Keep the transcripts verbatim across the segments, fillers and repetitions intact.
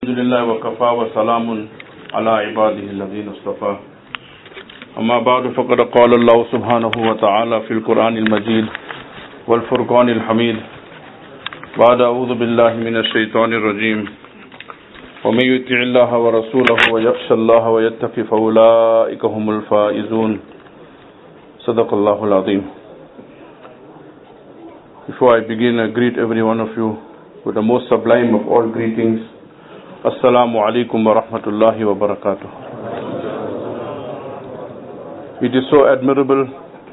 الحمد لله وكفى وسلام على عباده الذين اصطفى أما بعد فقد قال الله سبحانه وتعالى في القرآن المجيد والفرقان الحميد بعد أعوذ بالله من الشيطان الرجيم ومن يطع الله ورسوله ويخشى الله ويتقي فأولئك هم الفائزون صدق الله العظيم. Before I begin, I greet every one of you with the most sublime of all greetings. Assalamu alaikum wa rahmatullahi wa barakatuh. It is so admirable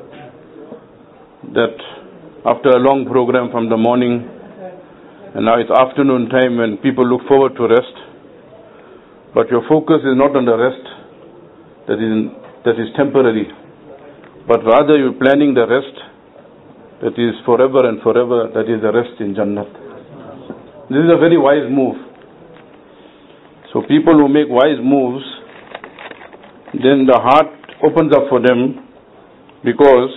that after a long program from the morning and now it's afternoon time when people look forward to rest, but your focus is not on the rest that is, in, that is temporary, but rather you're planning the rest that is forever and forever, that is the rest in Jannat. This is a very wise move. So people who make wise moves, then the heart opens up for them, because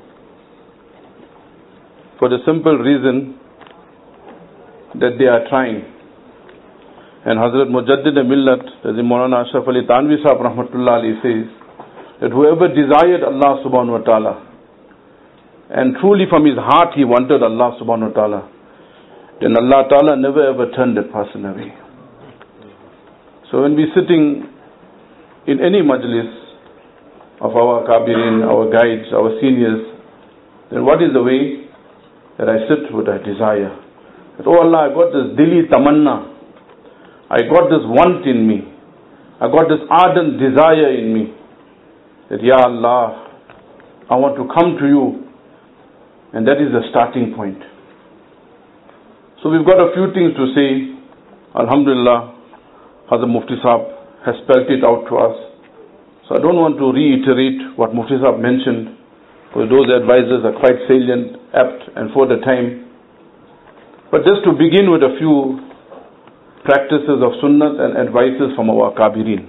for the simple reason that they are trying. And Hazrat Mujaddid Millat, as Maulana Ashraf Ali Tanvi Sahib Rahmatullah Ali says, that whoever desired Allah subhanahu wa ta'ala, and truly from his heart he wanted Allah subhanahu wa ta'ala, then Allah ta'ala never ever turned that person away. So when we're sitting in any majlis of our kabirin, our guides, our seniors, then what is the way that I sit with a desire? That, oh Allah, I got this dili tamanna, I got this want in me, I got this ardent desire in me, that Ya Allah, I want to come to you, and that is the starting point. So we've got a few things to say. Alhamdulillah, Hazrat Mufti Sahib has spelled it out to us. So I don't want to reiterate what Mufti Sahib mentioned, because those advisors are quite salient, apt, and for the time. But just to begin with a few practices of sunnat and advices from our kabirin.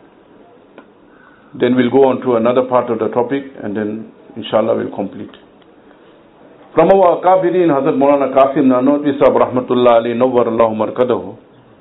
Then we'll go on to another part of the topic, and then inshallah we'll complete. From our kabirin, Hazrat Maulana Qasim Nanotwi Sahib Rahmatullah Ali Nawwar Allahu Markadahu,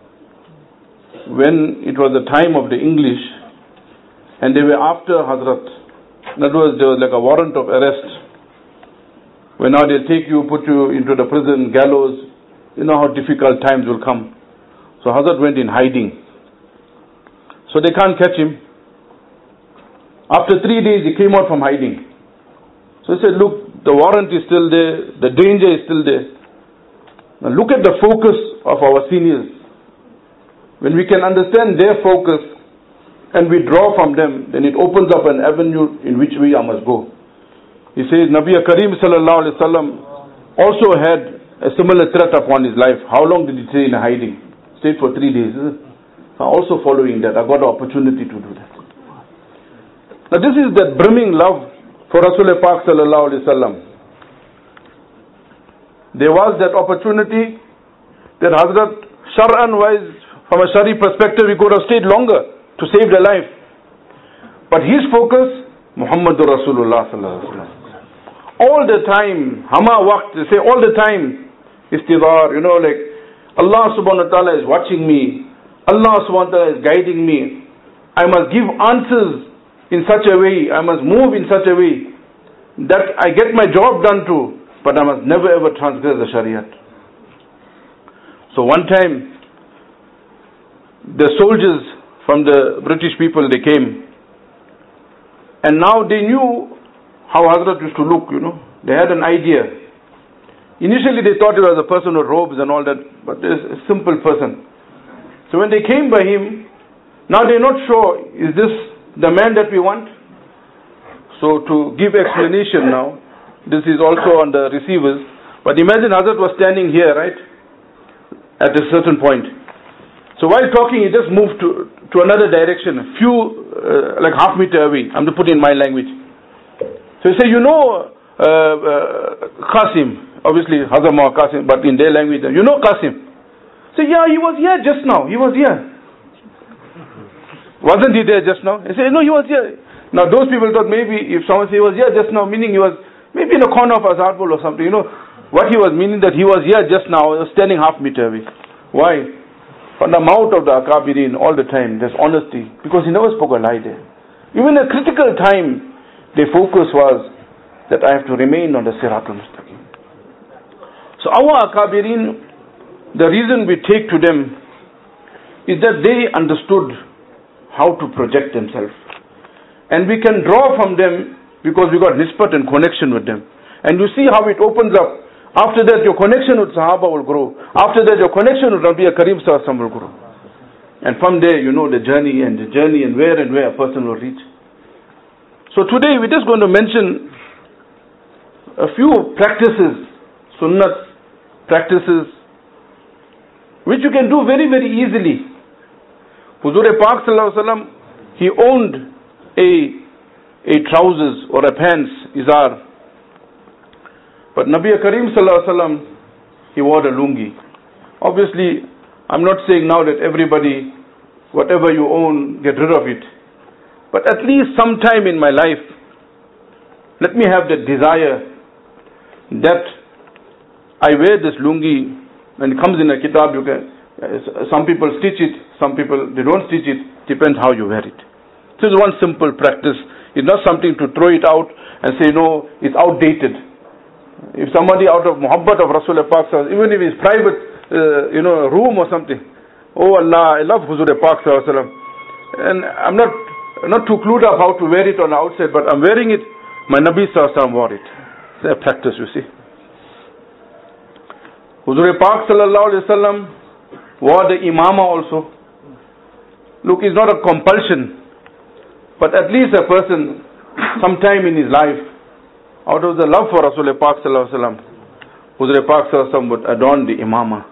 when it was the time of the English and they were after Hazrat, in other words, there was like a warrant of arrest, when now they take you, put you into the prison, gallows, you know how difficult times will come. So Hazrat went in hiding. So they can't catch him. After three days he came out from hiding. So he said, look, the warrant is still there, the danger is still there. Now look at the focus of our seniors. When we can understand their focus and we draw from them, then it opens up an avenue in which we must go. He says, Nabi Kareem sallallahu alaihi wasallam also had a similar threat upon his life. How long did he stay in hiding? Stayed for three days. I'm also following that. I got the opportunity to do that. Now this is that brimming love for Rasulullah Pak sallallahu alaihi wasallam. There was that opportunity that Hazrat Shar'an wise, from a Shari perspective, he could have stayed longer to save their life. But his focus, Muhammadur Rasulullah sallallahu alaihi wasallam. All the time, hama waqt, they say all the time, istidhar, you know, like Allah subhanahu wa ta'ala is watching me, Allah subhanahu wa ta'ala is guiding me. I must give answers in such a way, I must move in such a way that I get my job done too, but I must never ever transgress the Shariat. So one time, the soldiers from the British people, they came, and now they knew how Hazrat used to look, you know. They had an idea. Initially they thought he was a person with robes and all that, but a simple person. So when they came by him, now they're not sure, is this the man that we want? So to give explanation now, this is also on the receivers, but imagine Hazrat was standing here, right, at a certain point. So while talking, he just moved to, to another direction, a few, uh, like half meter away. I'm to put in my language. So he said, you know uh, uh, Qasim, obviously Hazrat Maulana Qasim, but in their language, you know Qasim? So yeah, he was here just now, he was here. Wasn't he there just now? He said, no, he was here. Now those people thought maybe if someone said he was here just now, meaning he was maybe in a corner of Azharpur or something, you know, what he was meaning that he was here just now, standing half meter away. Why? From the mouth of the Akabirin all the time, there's honesty, because he never spoke a lie there. Even in a critical time, their focus was that I have to remain on the Siratul Mustaqim. So our Akabirin, the reason we take to them is that they understood how to project themselves. And we can draw from them because we got nisbat and connection with them. And you see how it opens up. After that, your connection with Sahaba will grow. After that, your connection with Nabi Karim Sallallahu Alaihi Wasallam will grow. And from there, you know the journey and the journey and where and where a person will reach. So today, we're just going to mention a few practices, sunnat practices, which you can do very, very easily. Huzur Pak Sallallahu Alaihi Wasallam, he owned a, a trousers or a pants, izar. But Nabi Karim Sallallahu Alaihi Wasallam, he wore a lungi. Obviously, I'm not saying now that everybody, whatever you own, get rid of it. But at least sometime in my life, let me have that desire that I wear this lungi. When it comes in a kitab, you can, some people stitch it, some people, they don't stitch it. Depends how you wear it. This is one simple practice. It's not something to throw it out and say, no, it's outdated. If somebody out of muhabbat of Rasulullah Pak, even if it's private, uh, you know, room or something, oh Allah, I love Huzur Pak Sallallahu Alaihi Wasallam, and I'm not not too clued up how to wear it on the outside, but I'm wearing it. My Nabi Sallallahu Alaihi Wasallam wore it. It's a practice, you see. Huzur Pak Sallallahu Alaihi Wasallam wore the imama also. Look, it's not a compulsion, but at least a person, sometime in his life, out of the love for Rasulullah Pak Sallallahu Alaihi Wasallam, Huzur Pak Sallallahu Alaihi Wasallam would adorn the imama.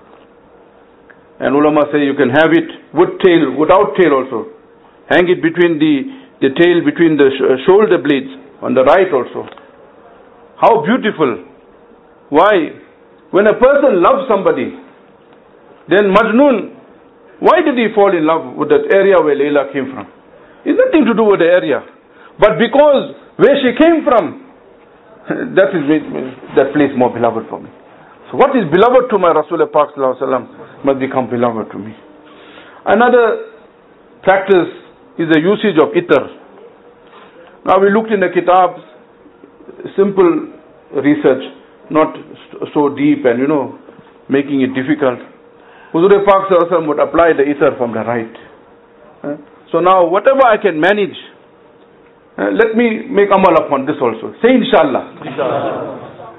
And ulama say you can have it with tail, without tail also. Hang it between the, the tail, between the sh- shoulder blades, on the right also. How beautiful. Why? When a person loves somebody, then Majnun, why did he fall in love with that area where Layla came from? It's nothing to do with the area. But because where she came from, that is that place more beloved for me. So what is beloved to my Rasulullah Pak Sallallahu Alaihi Wasallam must become beloved to me. Another practice is the usage of itar. Now we looked in the kitabs, simple research, not so deep and you know, making it difficult. Huzur Pak Sallallahu Alaihi Wasallam would apply the itar from the right. So now whatever I can manage, Uh, let me make amal upon this also. Say inshallah. Inshallah.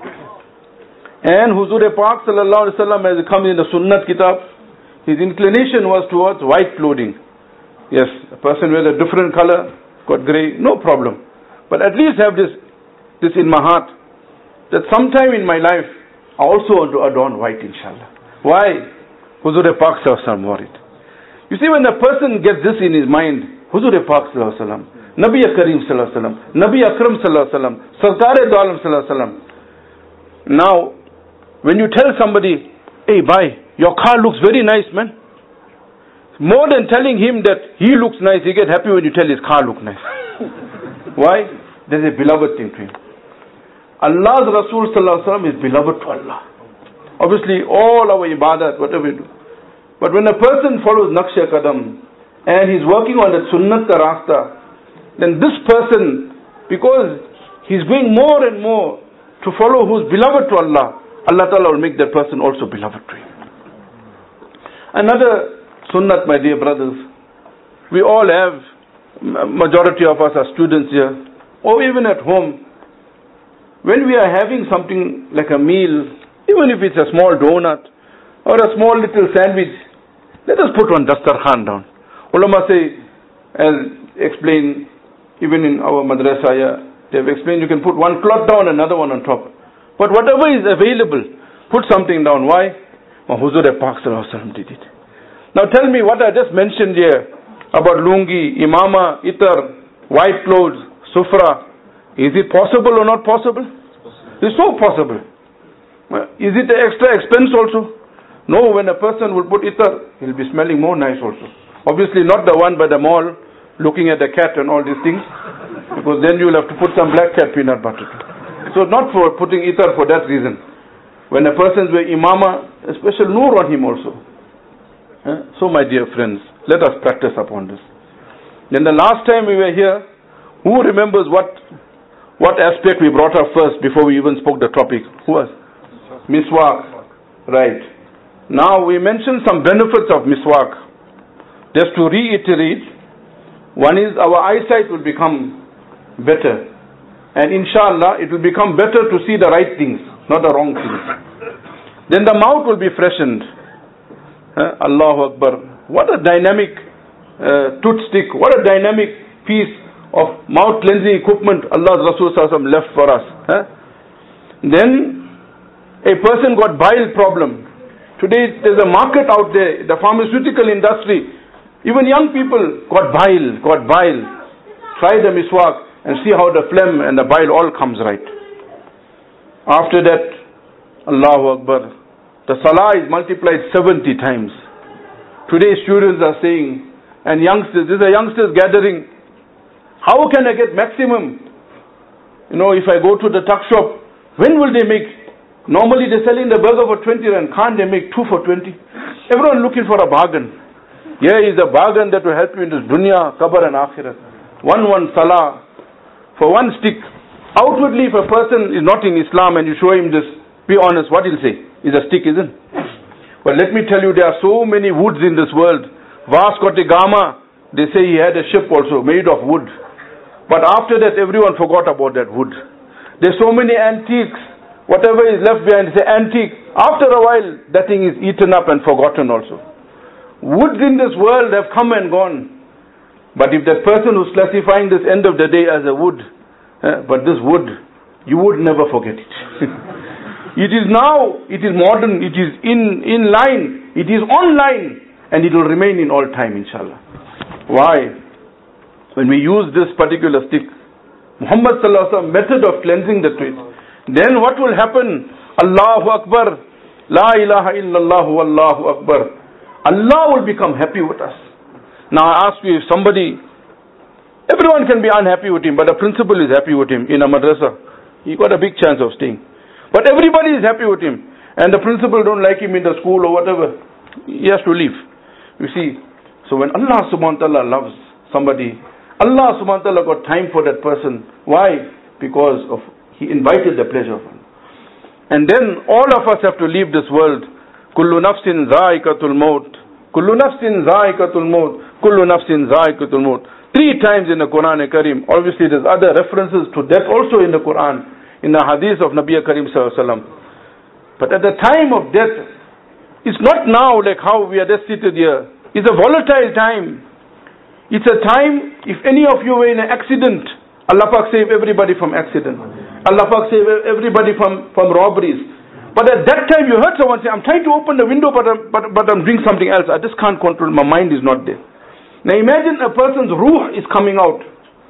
And Huzur Pak Sallallahu Alaihi Wasallam, as it comes in the Sunnat Kitab, his inclination was towards white clothing. Yes, a person wears a different color, got grey, no problem. But at least have this, this in my heart, that sometime in my life, I also want to adorn white inshallah. Why? Huzur Pak Sallallahu Alaihi Wasallam wore it. You see, when a person gets this in his mind, Huzur Pak Sallallahu Alaihi Wasallam, Nabi Karim Sallallahu Alaihi Wasallam, Nabi Akram Sallallahu Alaihi Wasallam, Sarkar-e-do-alam Sallallahu Alaihi Wasallam. Now, when you tell somebody, hey, bhai, your car looks very nice, man. More than telling him that he looks nice, he gets happy when you tell his car looks nice. Why? There's a beloved thing to him. Allah's Rasul Sallallahu Alaihi Wasallam is beloved to Allah. Obviously, all our ibadat, whatever we do. But when a person follows Naqsh Qadam and he's working on that Sunnat Rasta, then this person, because he's going more and more to follow who's beloved to Allah, Allah Ta'ala will make that person also beloved to him. Another sunnat, my dear brothers, we all have, majority of us are students here, or even at home, when we are having something like a meal, even if it's a small donut, or a small little sandwich, let us put one dastarkhan down. Ulama say, as explained, even in our madrasa, they have explained you can put one cloth down, another one on top. But whatever is available, put something down. Why? Oh, Huzur Pak Sallallahu Alaihi Wasallam did it. Now tell me what I just mentioned here about lungi, imama, itar, white clothes, sufra. Is it possible or not possible? It's so possible. Is it an extra expense also? No, when a person will put itar, he'll be smelling more nice also. Obviously not the one by the mall, looking at the cat and all these things, because then you'll have to put some black cat peanut butter. So not for putting itar for that reason. When a person's wearing imama, a special nur on him also. Uh, so my dear friends, let us practice upon this. Then the last time we were here, who remembers what what aspect we brought up first before we even spoke the topic? Who was? Miswak. Right. Now we mentioned some benefits of miswak. Just to reiterate, one is our eyesight will become better. And inshallah, it will become better to see the right things, not the wrong things. Then the mouth will be freshened. Uh, Allahu Akbar. What a dynamic uh, toothstick, what a dynamic piece of mouth cleansing equipment Allah's Rasul Sallallahu Alaihi Wasallam left for us. Uh. Then a person got bile problem. Today there's a market out there, the pharmaceutical industry. Even young people got bile, got bile. Try the miswak and see how the phlegm and the bile all comes right. After that, Allahu Akbar, the salah is multiplied seventy times. Today students are saying, and youngsters, this is a youngsters gathering, how can I get maximum? You know, if I go to the tuck shop, when will they make? Normally they're selling the burger for twenty rand, can't they make two for twenty? Everyone looking for a bargain. Here is a bargain that will help you in this dunya, qabr and akhirat. One one salah, for one stick. Outwardly, if a person is not in Islam and you show him this, be honest, what he'll say? Is a stick, isn't it? But let me tell you, there are so many woods in this world. Vasco da Gama, they say he had a ship also made of wood. But after that, everyone forgot about that wood. There's so many antiques. Whatever is left behind is an antique. After a while, that thing is eaten up and forgotten also. Woods in this world have come and gone. But if that person who's classifying this end of the day as a wood, uh, but this wood, you would never forget it. It is now, it is modern, it is in, in line, it is online, and it will remain in all time, inshallah. Why? When we use this particular stick, Muhammad Sallallahu Alaihi Wasallam method of cleansing the teeth, then what will happen? Allahu Akbar, La ilaha illallah, Allahu Akbar. Allah will become happy with us. Now I ask you, if somebody, everyone can be unhappy with him, but the principal is happy with him in a madrasa, he got a big chance of staying. But everybody is happy with him, and the principal don't like him in the school or whatever, he has to leave. You see, so when Allah subhanahu wa ta'ala loves somebody, Allah subhanahu wa ta'ala got time for that person. Why? Because of He invited the pleasure of Allah. And then all of us have to leave this world. Kullu nafsin za'iqatul maut. Kullu nafsin za'iqatul maut. Kullu nafsin za'iqatul maut. Three times in the Quran Kareem. Obviously there's other references to death also in the Quran, in the hadith of Nabi Kareem Sallallahu Alaihi Wasallam. But at the time of death, it's not now like how we are just seated here. It's a volatile time. It's a time, if any of you were in an accident, Allah Pak save everybody from accident. Allah Pak save everybody from, from robberies. But at that time you heard someone say, I'm trying to open the window but I'm, but, but I'm doing something else. I just can't control, my mind is not there. Now imagine a person's ruh is coming out.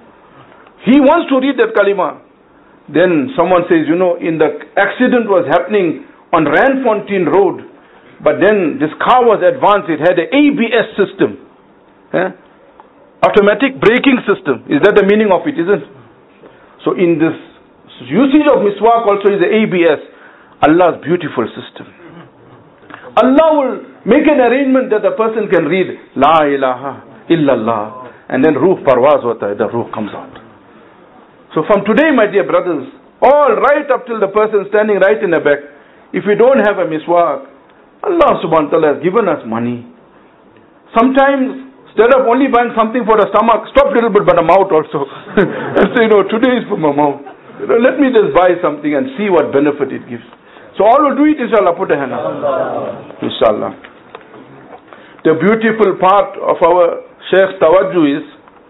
He wants to read that kalima. Then someone says, you know, in the accident was happening on Ranfontein Road, but then this car was advanced, it had an A B S system. Eh? Automatic braking system. Is that the meaning of it, isn't it? So in this usage of miswak also is the A B S. Allah's beautiful system. Allah will make an arrangement that the person can read La ilaha illallah, and then ruh parwaz hota hai, the ruh comes out. So from today, my dear brothers, all right up till the person standing right in the back, if we don't have a miswak, Allah subhanahu wa ta'ala has given us money. Sometimes, instead of only buying something for the stomach, stop a little bit by the mouth also. And say, you know, today is for my mouth. You know, let me just buy something and see what benefit it gives. So all will do it, inshallah. Put a hand up. Inshallah. The beautiful part of our Sheikh's tawajjuh is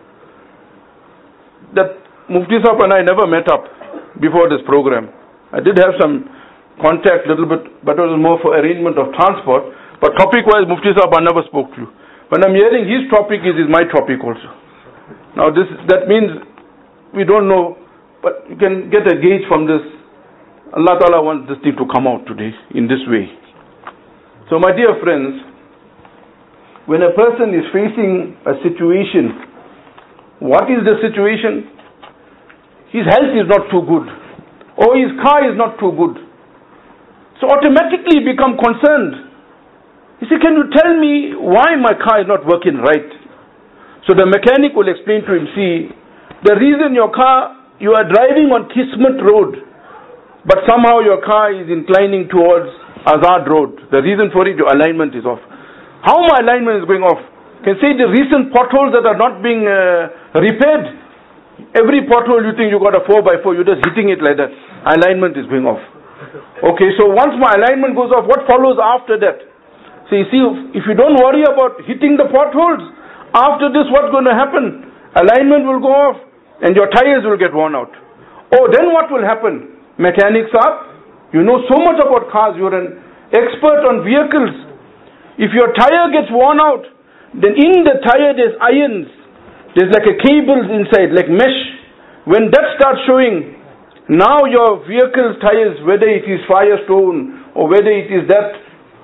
that Mufti Sahib and I never met up before this program. I did have some contact a little bit, but it was more for arrangement of transport. But topic-wise, Mufti Sahib I never spoke to you. When I'm hearing his topic is, is my topic also. Now this that means we don't know, but you can get a gauge from this. Allah Ta'ala wants this thing to come out today in this way. So my dear friends, when a person is facing a situation, what is the situation? His health is not too good, or his car is not too good. So automatically become concerned. He said, can you tell me why my car is not working right? So the mechanic will explain to him, see, the reason your car, you are driving on Kismet Road, but somehow your car is inclining towards Azad Road. The reason for it, your alignment is off. How my alignment is going off? Can say the recent potholes that are not being uh, repaired. Every pothole you think you got a four by four, you're just hitting it like that. Alignment is going off. Okay, so once my alignment goes off, what follows after that? So you see, if you don't worry about hitting the potholes, after this what's going to happen? Alignment will go off and your tires will get worn out. Oh, then what will happen? Mechanics up. You know so much about cars. You're an expert on vehicles. If your tire gets worn out, then in the tire there's irons. There's like a cables inside, like mesh. When that starts showing, now your vehicle's tires, whether it is Firestone or whether it is that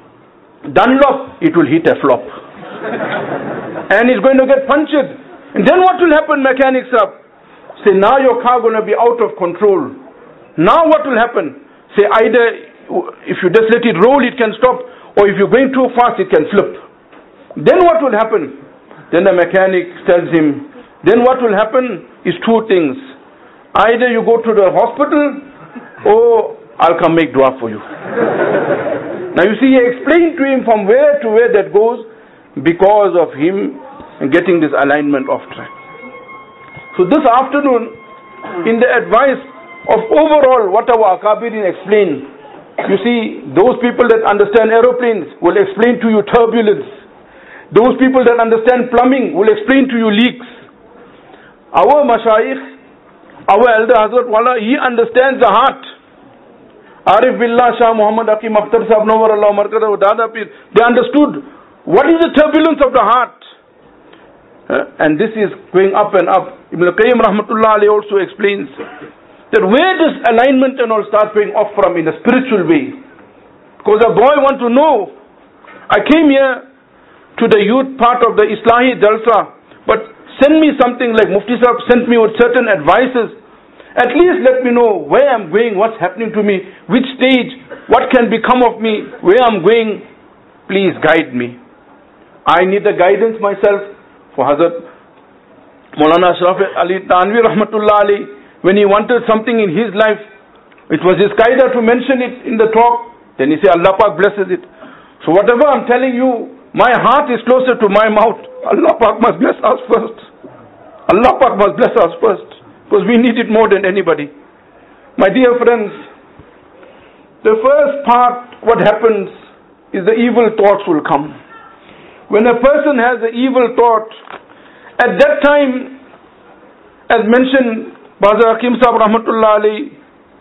Dunlop, it will hit a flop. And it's going to get punctured. And then what will happen, mechanics up? Say, now your car going to be out of control. Now what will happen? Say, either if you just let it roll, it can stop, or if you're going too fast, it can flip. Then what will happen? Then the mechanic tells him, then what will happen is two things. Either you go to the hospital, or I'll come make dua for you. Now you see, he explained to him from where to where that goes, because of him getting this alignment off track. So this afternoon, in the advice of overall what our Akabirin explained, you see, those people that understand aeroplanes will explain to you turbulence. Those people that understand plumbing will explain to you leaks. Our Mashayikh, our elder Hazrat Wala, he understands the heart. Arif Billah Shah Muhammad Aqim Akhtar Sahab Nawar Allah Markada Dada Pir, they understood what is the turbulence of the heart. Uh, and this is going up and up. Ibn al-Qayyim Rahmatullah Alayhi also explains that where does alignment and all start going off from in a spiritual way? Because a boy wants to know. I came here to the youth part of the Islahi Jalsa, but send me something like Mufti Sahib sent me with certain advices. At least let me know where I'm going, what's happening to me, which stage, what can become of me, where I'm going. Please guide me. I need the guidance myself. For Hazrat Maulana Ashraf Ali Tanvi Rahmatullah Ali, when he wanted something in his life, it was his qaida to mention it in the talk. Then he said, Allah Pak blesses it. So whatever I'm telling you, my heart is closer to my mouth. Allah Pak must bless us first. Allah Pak must bless us first. Because we need it more than anybody. My dear friends, the first part, what happens is the evil thoughts will come. When a person has an evil thought, at that time, as mentioned by Hakim Sahib Rahmatullah Ali,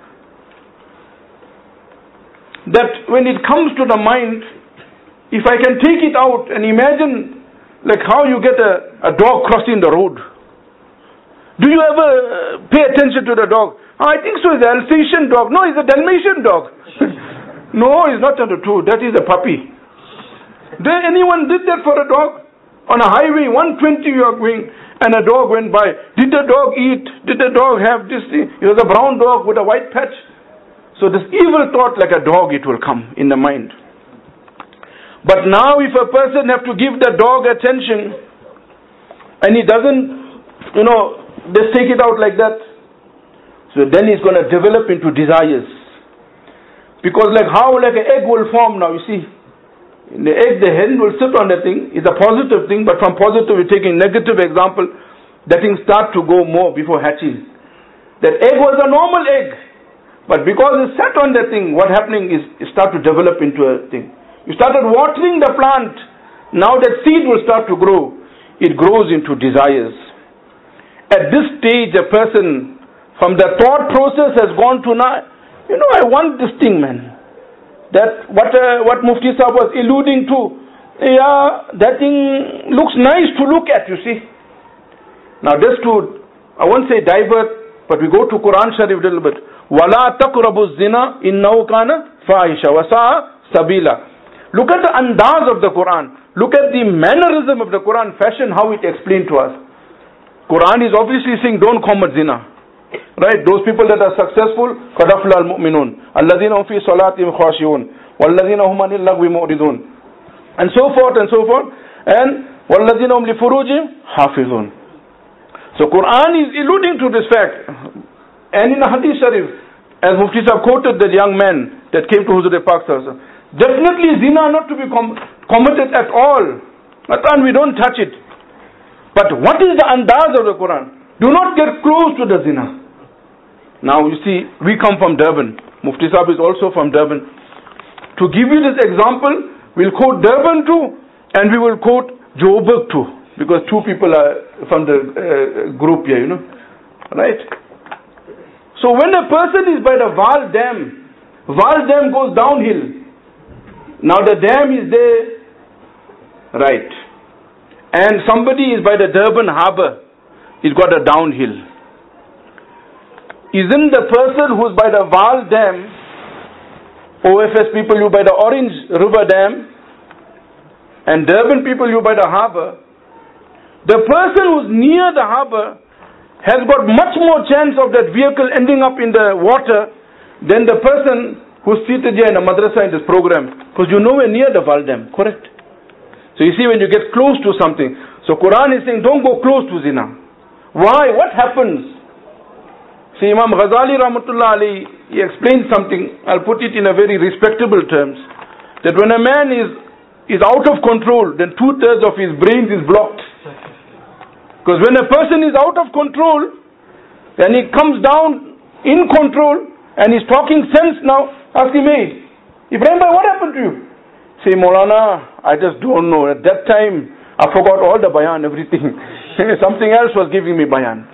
that when it comes to the mind, if I can take it out and imagine like how you get a, a dog crossing the road. Do you ever pay attention to the dog? Oh, I think so, it's an Alsatian dog. No, it's a Dalmatian dog. No, it's not the two. That is a puppy. Did anyone did that for a dog? On a highway, one twenty you are going, and a dog went by. Did the dog eat? Did the dog have this thing? It was a brown dog with a white patch. So this evil thought like a dog, it will come in the mind. But now if a person have to give the dog attention, and he doesn't, you know, just take it out like that, so then he's going to develop into desires. Because like how like an egg will form now, you see. In the egg, the hen will sit on that thing. It's a positive thing, but from positive, we're taking negative example. That thing start to go more before hatching. That egg was a normal egg, but because it sat on that thing, what happening is it start to develop into a thing. You started watering the plant. Now that seed will start to grow. It grows into desires. At this stage, a person from the thought process has gone to now, you know, I want this thing, man. That what uh, what Mufti Sahib was alluding to, yeah, that thing looks nice to look at, you see. Now just to, I won't say divert, but we go to Quran Sharif a little bit. وَلَا تَقْرَبُوا الزِّنَا إِنَّهُ كَانَ فَاحِشًا وَسَاءَ سَبِيلًا. Look at the andaz of the Quran. Look at the mannerism of the Quran, fashion, how it explained to us. Quran is obviously saying don't commit zina. Right? Those people that are successful, قَدْ أَفْلَحَ الْمُؤْمِنُونَ الَّذِينَ هُمْ فِي صَلَاتِهِمْ خَاشِعُونَ وَالَّذِينَ هُمْ عَنِ اللَّغْوِ مُعْرِضُونَ. and so forth and so forth. And وَالَّذِينَ هُمْ لِفُرُوجِهِمْ حَافِظُونَ. So Quran is alluding to this fact. And in the Hadith Sharif, as Mufti Sahib quoted that young man that came to Huzur Pak Sallallahu, definitely zina not to be com- committed at all. At we don't touch it. But what is the andaz of the Quran? Do not get close to the zina. Now you see, we come from Durban. Mufti Sahib is also from Durban. To give you this example, we'll quote Durban too, and we will quote Joburg too, because two people are from the uh, group here, you know. Right? So when a person is by the Val Dam, Val Dam goes downhill. Now the dam is there, right. And somebody is by the Durban Harbour, he's got a downhill. Isn't the person who's by the Val Dam, O F S people, you by the Orange River Dam, and Durban people, you by the harbour, the person who's near the harbour has got much more chance of that vehicle ending up in the water than the person who's seated here in a madrasa in this program, because you're nowhere near the Val Dam, correct? So you see, when you get close to something, so Quran is saying don't go close to zina. Why? What happens? See, Imam Ghazali Rahmatullah Ali, he explained something, I'll put it in a very respectable terms, that when a man is is out of control, then two-thirds of his brains is blocked. Because when a person is out of control, then he comes down in control, and he's talking sense now. Ask him, hey, Ibrahim Bhai, what happened to you? Say, Maulana, I just don't know. At that time, I forgot all the bayan, everything. Something else was giving me bayan.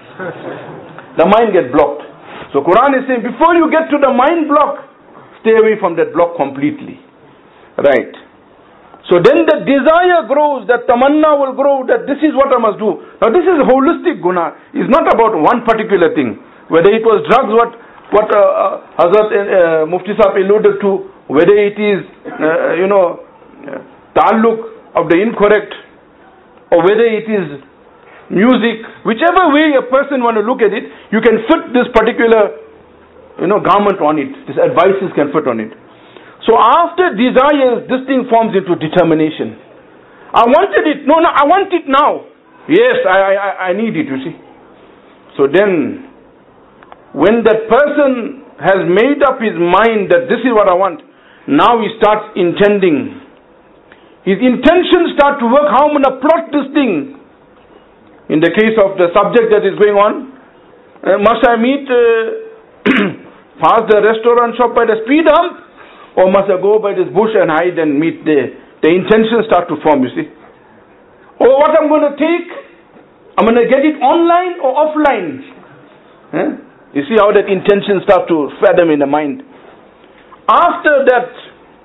The mind gets blocked. So Quran is saying, before you get to the mind block, stay away from that block completely. Right. So then the desire grows, that tamanna will grow, that this is what I must do. Now this is holistic guna. It's not about one particular thing. Whether it was drugs, what what uh, uh, Hazrat uh, Mufti Sahib alluded to, whether it is, uh, you know, ta'alluq of the incorrect, or whether it is music, whichever way a person want to look at it, you can fit this particular, you know, garment on it. These advices can fit on it. So after desires, this thing forms into determination. I wanted it. No, no, I want it now. Yes, I, I, I need it, you see. So then, when that person has made up his mind that this is what I want, now he starts intending. His intentions start to work. How I'm going to plot this thing. In the case of the subject that is going on, uh, must I meet uh, past the restaurant shop by the speed hump? Or must I go by this bush and hide and meet there? The intentions start to form, you see. Or what I'm going to take, I'm going to get it online or offline. Huh? You see how that intention starts to fathom in the mind. After that,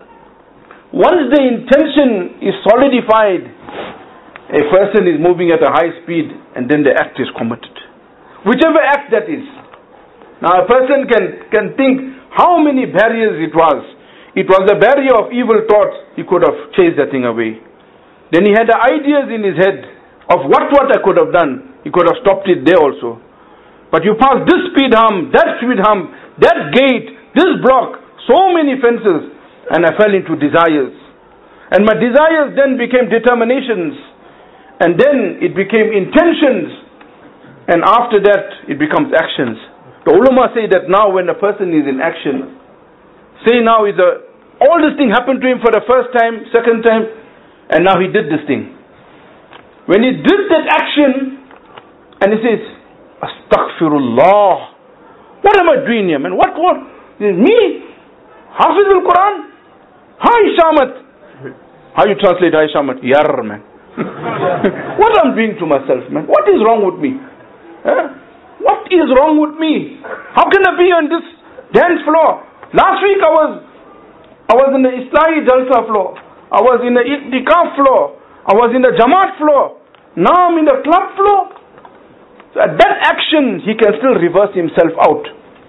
once the intention is solidified, a person is moving at a high speed and then the act is committed. Whichever act that is. Now a person can, can think how many barriers it was. It was a barrier of evil thoughts. He could have chased that thing away. Then he had the ideas in his head of what what I could have done. He could have stopped it there also. But you pass this speed hump, that speed hump, that gate, this block, so many fences, and I fell into desires. And my desires then became determinations. And then it became intentions. And after that, it becomes actions. The ulama say that now when a person is in action, say now is a all this thing happened to him for the first time, second time, and now he did this thing. When he did that action, and he says, Astaghfirullah. What am I doing here, man? What, what? Me? Hafiz al-Quran? Hi, Shamat. How you translate Hi, Shamat? Yar, man. What I'm doing to myself, man? What is wrong with me? Huh? What is wrong with me? How can I be on this dance floor? Last week I was I was in the Islahi Jalsa floor. I was in the Itikaf floor. I was in the Jamaat floor. Now I'm in the club floor. So at that action, he can still reverse himself out.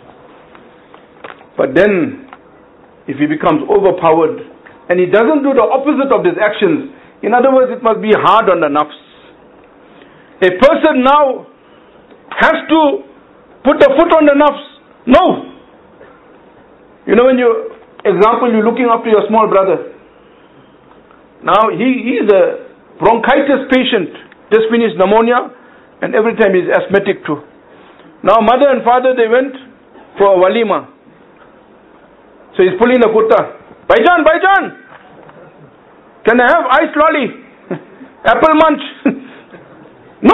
But then, if he becomes overpowered, and he doesn't do the opposite of his actions, in other words, it must be hard on the nafs. A person now has to put the foot on the nafs. No. You know, when you, example, you're looking after your small brother. Now he, he is a bronchitis patient, just finished pneumonia, and every time he's asthmatic too. Now mother and father, they went for a walima. So he's pulling the kurta. Baijan, Baijan, can I have ice lolly? Apple munch? No!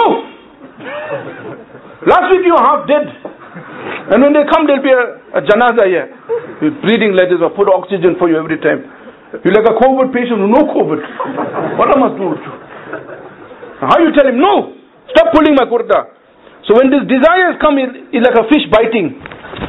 Last week you were half dead. And when they come, there'll be a, a janaza here. With breathing letters or put oxygen for you every time. You're like a COVID patient with no COVID. What I must do with you? How you tell him, no, stop pulling my kurta. So when these desires come, it's like a fish biting.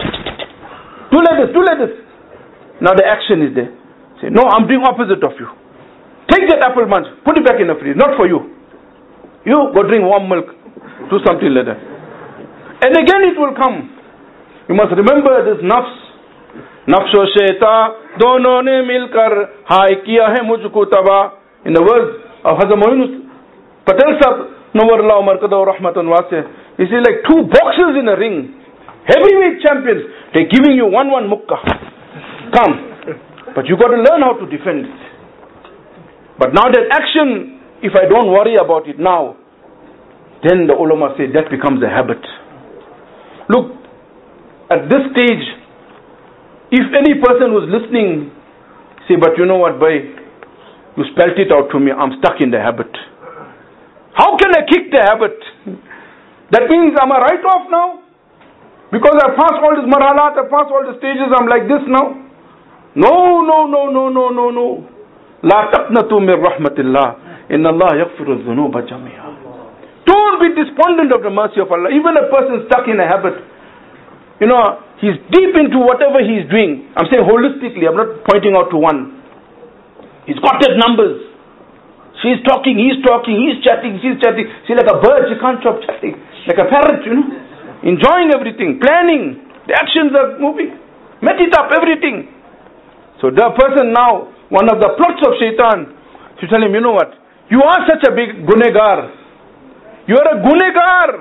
Do like this, do like this. Now the action is there. Say, no, I'm doing opposite of you. Take that apple munch, put it back in the fridge, not for you. You go drink warm milk, do something like that. And again it will come. You must remember this nafs. Nafs o shaita, dono ne milkar, hai kiya hai mujhko taba. In the words of Hazrat Moin Patel Sahib, Nawarullah Markada Rahmatan Wasih. You see, like two boxers in a ring. Heavyweight champions. They're giving you one one mukkah. Come. But you got to learn how to defend it. But now that action, if I don't worry about it now, then the ulama say that becomes a habit. Look, at this stage, if any person who's listening say, but you know what, boy, you spelt it out to me, I'm stuck in the habit. How can I kick the habit? That means am I right off now? Because I passed all these marhalat, I passed all the stages, I'm like this now? No, no, no, no, no, no, no. La taqnatu min rahmatillah. Inna Allah yaghfiru dhunuba jami'a. Don't be despondent of the mercy of Allah. Even a person stuck in a habit, you know, he's deep into whatever he's doing. I'm saying holistically, I'm not pointing out to one. He's got his numbers. She's talking, he's talking, he's chatting, she's chatting. See, like a bird, you can't stop chatting. Like a parrot, you know. Enjoying everything, planning. The actions are moving. Met it up, everything. So the person now, one of the plots of shaitan, to tell him, you know what? You are such a big gunegar. You are a gunegar.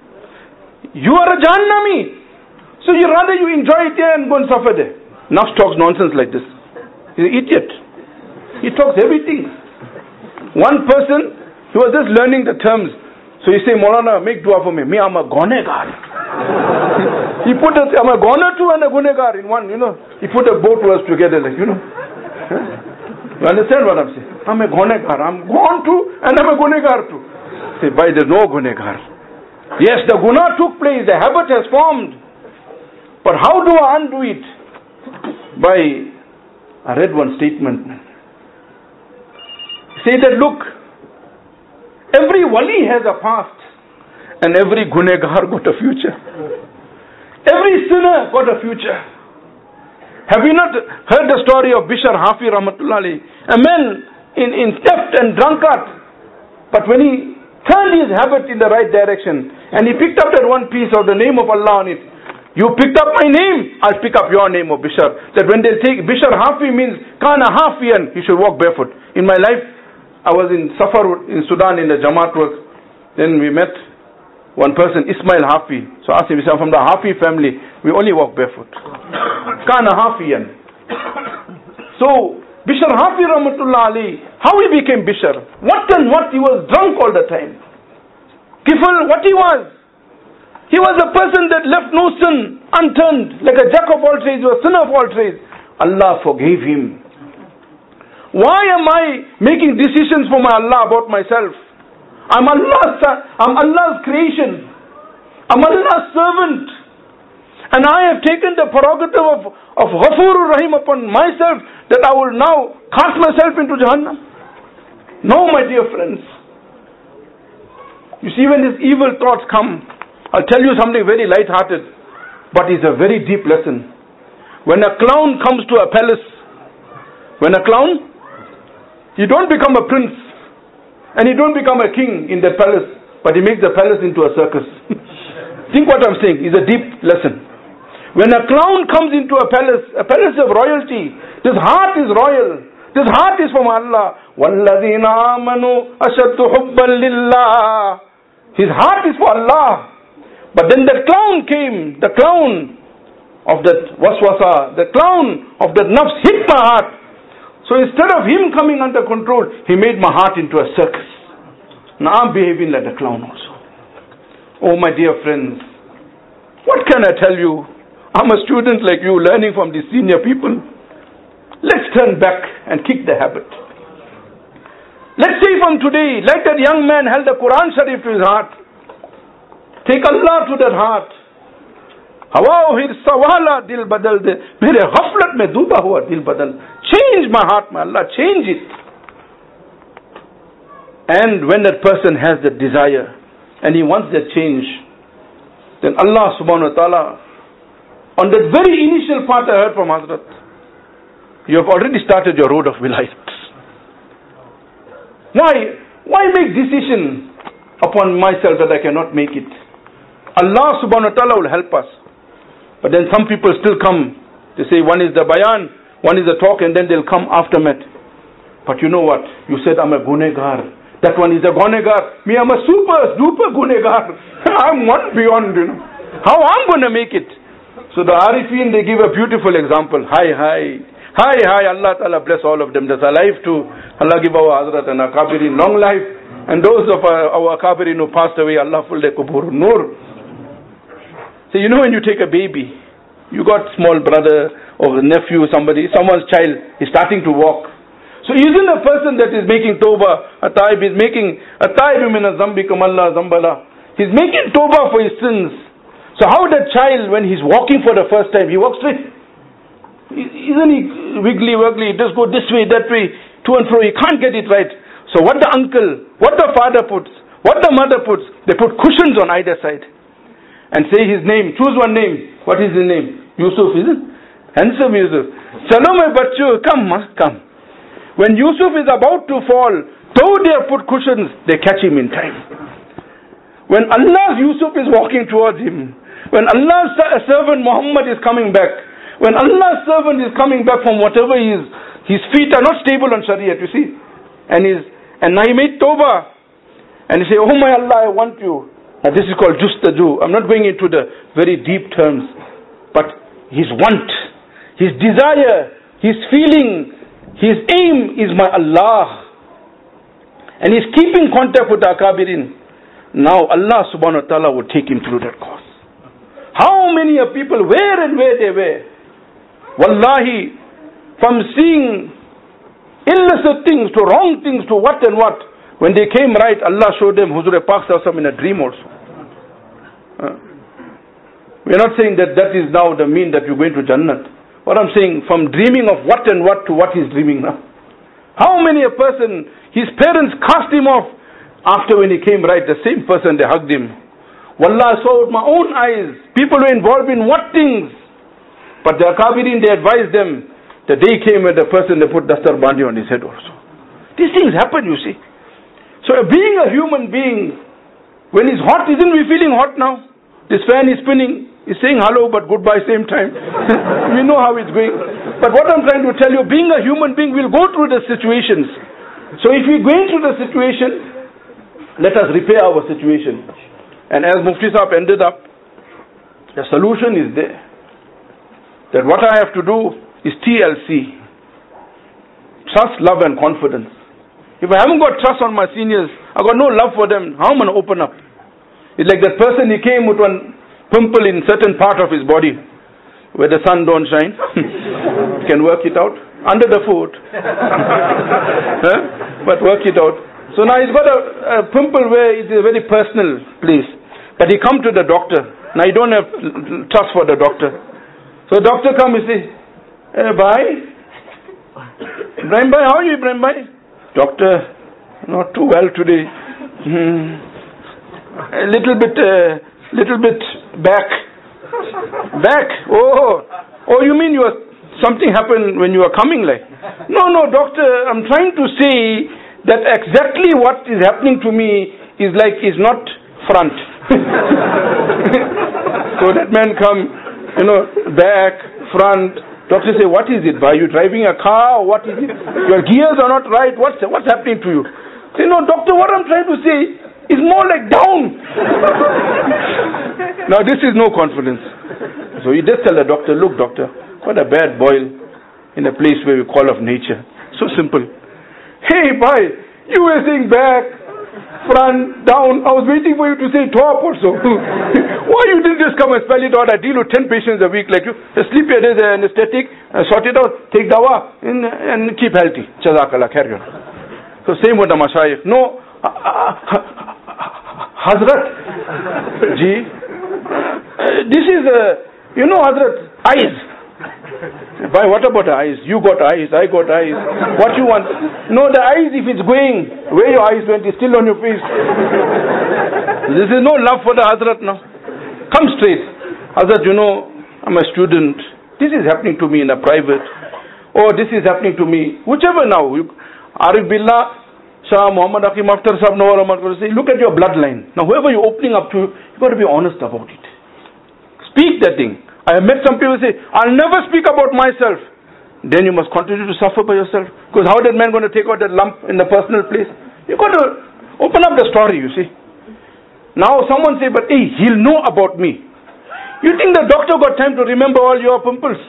You are a jahannami. So you rather you enjoy it here and go and suffer there. Nafs talks nonsense like this. He's an idiot. He talks everything. One person, he was just learning the terms. So he say, Maulana, make dua for me. Me, I'm a gunegar. He put a, I'm a goner too and a gunegar in one, you know. He put a both words together, like, you know. You understand what I'm saying? I'm a gunegar. I'm gone too and I'm a gunegar too. Say, why there's no gunegar? Yes, the guna took place, the habit has formed. But how do I undo it? By, I read one statement. Say that, look, every wali has a past and every gunegar got a future. Every sinner got a future. Have you not heard the story of Bishr Hafi Rahmatullah alayhi? A man in, in theft and drunkard. But when he turned his habit in the right direction and he picked up that one piece of the name of Allah on it, you picked up my name, I'll pick up your name of Bishr. That when they take, Bishr Hafi means Kana Hafiyan, he should walk barefoot. In my life, I was in Safar in Sudan in the Jamaat work. Then we met one person, Ismail Hafi. So I asked him, he said, from the Hafi family, we only walk barefoot. Kana Hafiyan. So, Bishr Hafi Rahmatullah alayhi, how he became Bishr? What and what? He was drunk all the time. Kifl, what he was? He was a person that left no sin unturned. Like a jack of all trades, he was a sinner of all trades. Allah forgave him. Why am I making decisions for my Allah about myself? I'm Allah's son. I'm Allah's creation. I'm Allah's servant. And I have taken the prerogative of, of Ghafurur Rahim upon myself that I will now cast myself into Jahannam. No, my dear friends. You see, when these evil thoughts come, I'll tell you something very light-hearted, but it's a very deep lesson. When a clown comes to a palace, when a clown, he don't become a prince, and he don't become a king in the palace, but he makes the palace into a circus. Think what I'm saying. It's a deep lesson. When a clown comes into a palace, a palace of royalty, this heart is royal. This heart is from Allah. وَالَّذِينَ آمَنُوا أَشَدُّ حُبًّا لِلَّهِ. His heart is for Allah. But then the clown came, the clown of that waswasa, the clown of that nafs hit my heart. So instead of him coming under control, he made my heart into a circus. Now I'm behaving like a clown also. Oh my dear friends, what can I tell you? I'm a student like you, learning from the senior people. Let's turn back and kick the habit. Let's say from today, like that young man held the Quran Sharif to his heart. Take Allah to that heart. Hawa hir sawala dil badal de. Mere ghaflat mein duba hua dil badal. Change my heart, my Allah, change it. And when that person has that desire and he wants that change, then Allah subhanahu wa ta'ala, on that very initial part I heard from Hazrat, you have already started your road of wilayat. Why? Why make decision upon myself that I cannot make it? Allah subhanahu wa ta'ala will help us. But then some people still come. They say one is the bayan, one is the talk, and then they'll come aftermath. But you know what? You said I'm a gunegar. That one is a gunegar. Me, I'm a super, super gunegar. I'm one beyond, you know. How I'm going to make it? So the Arifin, they give a beautiful example. Hi, hi. Hi, hi. Allah Ta'ala bless all of them. That's alive too. Allah give our Hazrat and Akabirin long life. And those of our, our Akabirin who passed away, Allah full their kubur nur. So you know when you take a baby, you got small brother or nephew, somebody, someone's child is starting to walk. So isn't a person that is making tawbah, a taib is making, a taib min zambi kamalla zambala. He's making tawbah for his sins. So how that child, when he's walking for the first time, he walks straight. Isn't he wiggly wiggly, just go this way, that way, to and fro, he can't get it right. So what the uncle, what the father puts, what the mother puts, they put cushions on either side. And say his name, choose one name. What is his name? Yusuf, isn't it? Handsome Yusuf. Chalo my bachu, come ma, come. When Yusuf is about to fall, though they have put cushions, they catch him in time. When Allah's Yusuf is walking towards him, when Allah's servant Muhammad is coming back, when Allah's servant is coming back from whatever he is, his feet are not stable on Shariat, you see. And he's, and now he made tawbah. And he say, oh my Allah, I want you. Now this is called justaju. I'm not going into the very deep terms. But his want, his desire, his feeling, his aim is my Allah. And he's keeping contact with the Akabirin. Now Allah subhanahu wa ta'ala will take him through that course. How many of people, where and where they were. Wallahi, from seeing illicit things to wrong things to what and what. When they came right, Allah showed them Huzur Pak in a dream also. Uh, we are not saying that that is now the mean that you're going to Jannat. What I'm saying, from dreaming of what and what to what he's dreaming now. How many a person, his parents cast him off. After when he came right, the same person, they hugged him. Wallah, I saw with my own eyes. People were involved in what things? But the Akabirin, they advised them. The day came when the person, they put dastar bandi on his head also. These things happen, you see. So being a human being, when it's hot, isn't we feeling hot now? This fan is spinning. It's saying hello but goodbye same time. We know how it's going. But what I'm trying to tell you, being a human being, we'll go through the situations. So if we're going through the situation, let us repair our situation. And as Mufti Sahib ended up, the solution is there. That what I have to do is T L C. Trust, love and confidence. If I haven't got trust on my seniors, I've got no love for them, how am I going to open up? It's like that person, he came with one pimple in certain part of his body where the sun don't shine. Can work it out. Under the foot. Huh? But work it out. So now he's got a, a pimple where it is a very personal place. But he come to the doctor. Now you don't have trust for the doctor. So the doctor come and say, hey, bhai. Ibrahim bhai, how are you, Ibrahim bhai? Doctor, not too well today. Hmm. A little bit, uh, little bit back. Back? Oh, oh, you mean you are, something happened when you were coming like? No, no, doctor, I'm trying to say that exactly what is happening to me is like, is not front. So that man come, you know, back, front. Doctor say, what is it? Are you driving a car or what is it? Your gears are not right. What's, what's happening to you? Say, no, doctor, what I'm trying to say is more like down. Now this is no confidence. So you just tell the doctor, look doctor, what a bad boil in a place where we call of nature. So simple. Hey, bhai, you were saying back, front, down. I was waiting for you to say top also. Why you didn't just come and spell it out? I deal with ten patients a week like you. Just sleep your days anesthetic, uh, sort it out, take dawa, and, and keep healthy. Jazakallah, carry on. So same with the mashayikh. No, uh, uh, Hazrat, Ji, uh, this is, uh, you know, Hazrat, eyes. Why, what about the eyes? You got eyes, I got eyes. What you want? No, the eyes, if it's going, where your eyes went is still on your face. This is no love for the Hazrat now. Come straight. Hazrat, you know, I'm a student. This is happening to me in a private. Or this is happening to me. Whichever now. You, Arif Billah, Shah, Muhammad Akim Akhtar Sahib, Nawar Ahmad, say, look at your bloodline. Now, whoever you're opening up to, you've got to be honest about it. Speak that thing. I have met some people say, I'll never speak about myself. Then you must continue to suffer by yourself. Because how that man going to take out that lump in the personal place? You've got to open up the story, you see. Now someone say, but hey, he'll know about me. You think the doctor got time to remember all your pimples?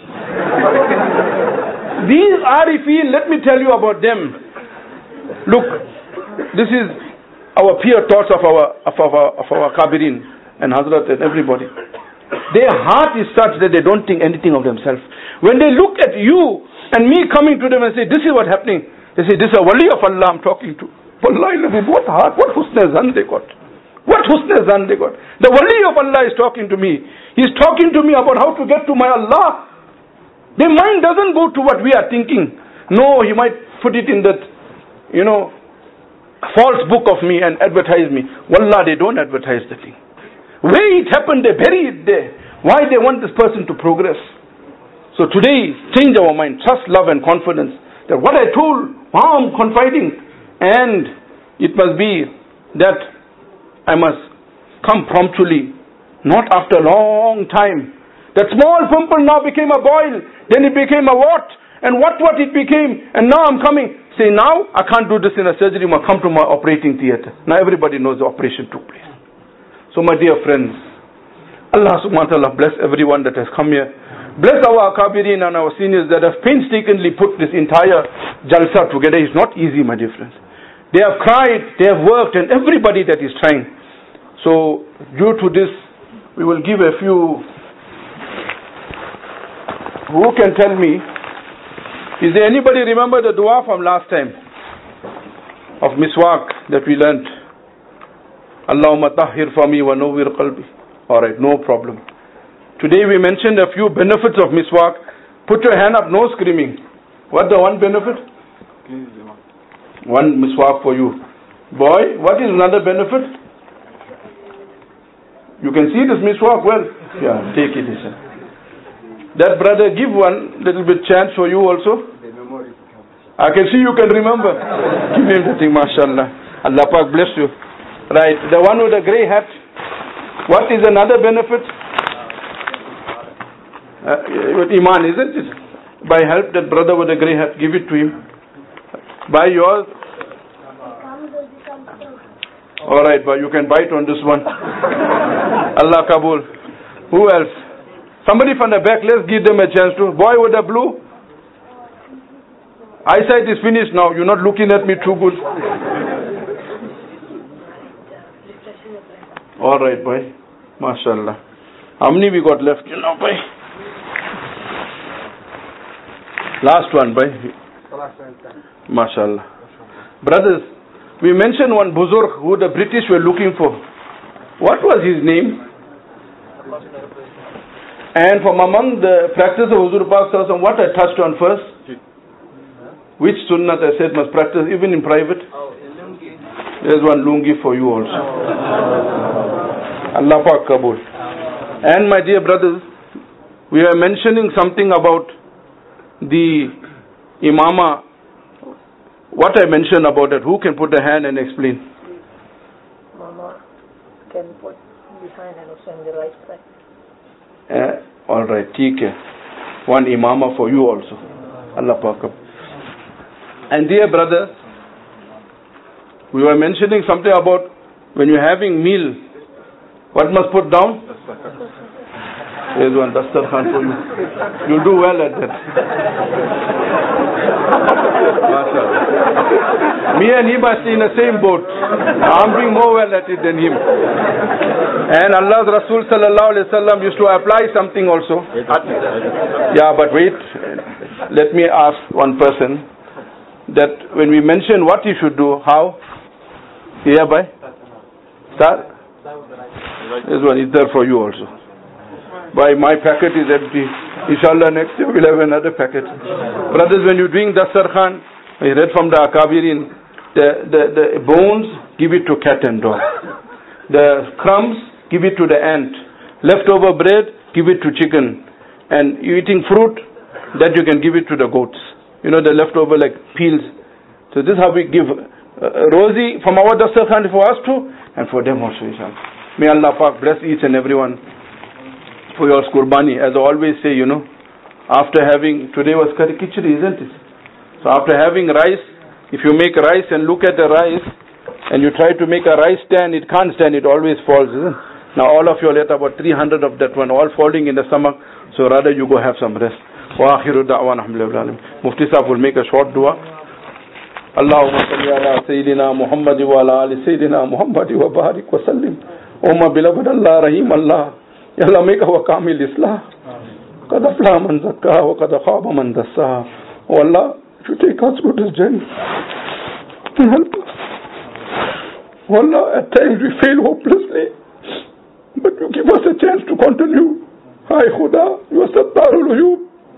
These Arifin, let me tell you about them. Look, this is our peer thoughts of our, of our, of our Kabirin and Hazrat and everybody. Their heart is such that they don't think anything of themselves. When they look at you and me coming to them and say, this is what's happening, they say, this is a wali of Allah I'm talking to. Wallahi, what heart, what husn zan they got. What husn zan they got. The wali of Allah is talking to me. He's talking to me about how to get to my Allah. Their mind doesn't go to what we are thinking. No, he might put it in that, you know, false book of me and advertise me. Wallah, they don't advertise the thing. Where it happened, they bury it there. Why they want this person to progress? So today, change our mind, trust, love and confidence. That what I told, how I'm confiding. And it must be that I must come promptly, not after a long time. That small pimple now became a boil, then it became a what? And what what it became, and now I'm coming. Say now, I can't do this in a surgery, I come to my operating theatre. Now everybody knows the operation took place. So my dear friends, Allah subhanahu wa ta'ala bless everyone that has come here. Bless our Akabirin and our seniors that have painstakingly put this entire Jalsa together. It's not easy, my dear friends. They have cried, they have worked, and everybody that is trying. So due to this, we will give a few. Who can tell me? Is there anybody remember the dua from last time? Of Miswak that we learnt? Allahumma tahhir fami wa nawwir qalbi. Alright, no problem. Today we mentioned a few benefits of Miswak. Put your hand up, no screaming. What the one benefit? One Miswak for you. Boy, what is another benefit? You can see this Miswak well? Yeah, take it, sir. That brother, give one little bit chance for you also. I can see you can remember. Give him the thing, mashallah. Allah Pak bless you. Right, the one with the grey hat. What is another benefit? Uh, with Iman, isn't it? By help that brother with the grey hat, give it to him. By yours. Alright, but you can bite on this one. Allah Kabul. Who else? Somebody from the back, let's give them a chance to. Boy with the blue. Eyesight is finished now. You're not looking at me too good. Alright, boy. MashaAllah. How many we got left? You know, boy. Last one, boy. MashaAllah. Brothers, we mentioned one Buzurg who the British were looking for. What was his name? And from among the practice of Huzur Pak Sallallahu Alaihi Wasallam, what I touched on first? Which sunnah I said must practice even in private? There's one lungi for you also. Allah Pak Kabul. And my dear brothers, we are mentioning something about the imama. What I mentioned about that, who can put a hand and explain? Mama can put behind and also on the right side. Uh, Alright, take care. One imama for you also. Allah Pak. And dear brother, we were mentioning something about when you're having meal, what must put down? Here's one Dastarkhan for you. You'll do well at that. MashaAllah. Me and him are in the same boat. I'm doing more well at it than him. And Allah's Rasul sallallahu alaihi wasallam used to apply something also. Yeah, but wait. Let me ask one person that when we mention what he should do, how? Yeah, bhai? Start? This one is there for you also. Why, my packet is empty. Inshallah, next year we'll have another packet. Brothers, when you're doing Dastarkhan, I read from the Akabirin, the, the, the bones, give it to cat and dog. The crumbs, give it to the ant. Leftover bread, give it to chicken. And you eating fruit, that you can give it to the goats. You know, the leftover like peels. So this is how we give uh, Rozi from our Dastarkhan for us too, and for them also, inshallah. May Allah Pak bless each and everyone for your qurbani. As I always say, you know, after having, today was curry khichdi, isn't it? So after having rice, if you make rice and look at the rice, and you try to make a rice stand, it can't stand, it always falls, isn't it? Now all of you will get about three hundred of that one, all falling in the stomach, so rather you go have some rest. Wa akhiru da'wana alhamdulillah. Mufti Sahib will make a short dua. Allahumma salli ala Sayyidina Muhammad wa ala ali Sayyidina Muhammad wa barik wa sallim. Umma bilabad Allah rahim Allah. Ya Allah, make our kamil islah. Qad aflaha man zakkaha wa qad khaba man dassaha. Oh Allah, if you take us through this journey, help us. Oh Allah, at times we fail hopelessly, but you give us a chance to continue. Hi Khuda, you are Sattarul Uyub.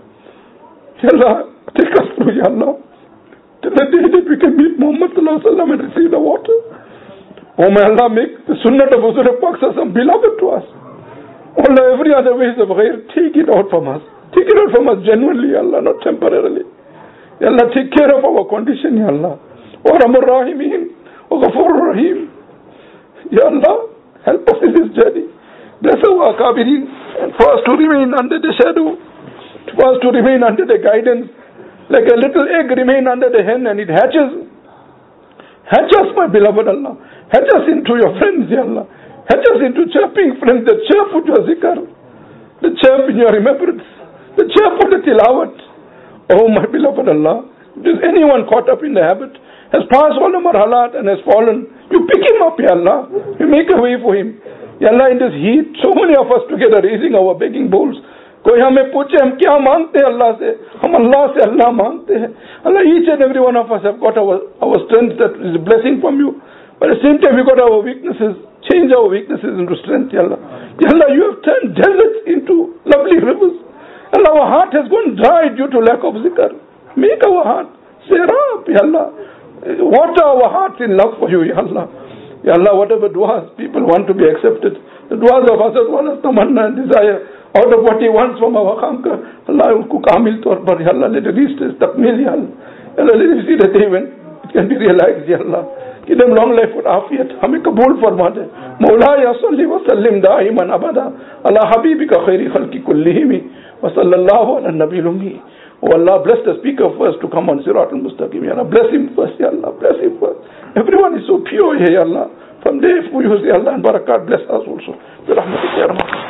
Ya Allah, take us through, Ya Allah, till the day that we can meet Muhammad sallallahu alaihi wasallam and receive the water. Oh may Allah make the sunnah of Huzur Pak Sallallahu beloved to us. Oh Allah, every other ways of ghair, take it out from us. Take it out from us genuinely, Ya Allah, not temporarily. Ya Allah, take care of our condition, Ya Allah. O Rahman Rahimin, O Ghafur Rahim. Ya Allah, help us in this journey. Bless our Akabirin, and for us to remain under the shadow, for us to remain under the guidance, like a little egg remain under the hen and it hatches. Hatch us, my beloved Allah. Hatch us into your friends, Ya Allah. Hatch us into chirping friends that chirp with your zikr, the chirp in your remembrance, the chirp of the tilawat. Oh, my beloved Allah, if there's anyone caught up in the habit, has passed all the marhalat and has fallen, you pick him up, Ya Allah. You make a way for him. Ya Allah, in this heat, so many of us together raising our begging bowls. कोई हमें पूछे हम क्या मांगते हैं अल्लाह से, हम अल्लाह से अल्लाह मांगते हैं. Allah, each and every one of us have got our, our strength that is a blessing from you. But at the same time we got our weaknesses. Change our weaknesses into strength, Ya Allah. Ya Allah, you have turned deserts into lovely rivers. Allah, our heart has gone dry due to lack of zikr. Make our heart serap, Ya Allah. Water our hearts in love for you, Ya Allah. Ya Allah, whatever du'as people want to be accepted, the du'as of Hazrat Wala tamanna and desire, out of what he wants from our Khamka, Allah, unko kamil taur par, Ya Allah, let it reach this takmil, Ya Allah. Ya Allah, let it see the day when it can be realized, Ya Allah. Give them long life with afiyat. Hame kabul farma de. Mawla ya salli wa sallim da'iman abada ala habibika khairi khalki kullihimi wa sallallahu ala nabi lummi. Oh Allah, bless the speaker first to come on Sirat al-Mustaqim. Ya Allah, bless him first, Ya Allah, bless him first. Everyone is so pure here, Ya Allah. From there, if we use Ya Allah and barakat, bless us also. Bi rahmatika ya rahman.